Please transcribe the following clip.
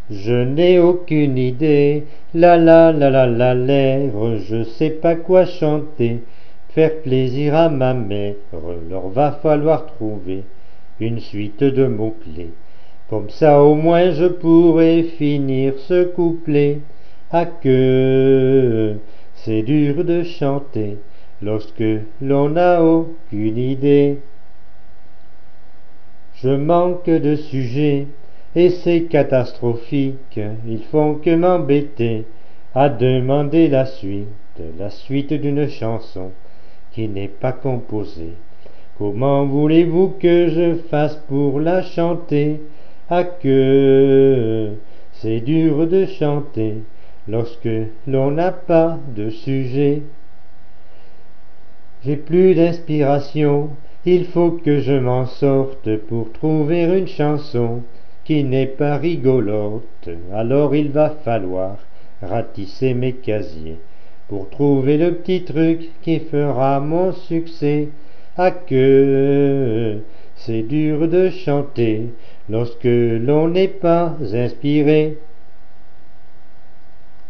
Je n'ai aucune idée, la lèvre, je sais pas quoi chanter. Faire plaisir à ma mère, leur va falloir trouver une suite de mots-clés. Comme ça au moins je pourrai finir ce couplet. Ah que c'est dur de chanter lorsque l'on n'a aucune idée. Je manque de sujets et c'est catastrophique, ils font que m'embêter à demander la suite d'une chanson qui n'est pas composée. Comment voulez-vous que je fasse pour la chanter? Ah que c'est dur de chanter lorsque l'on n'a pas de sujet. J'ai plus d'inspiration, il faut que je m'en sorte pour trouver une chanson qui n'est pas rigolote. Alors il va falloir ratisser mes casiers pour trouver le petit truc qui fera mon succès. Ah que c'est dur de chanter lorsque l'on n'est pas inspiré.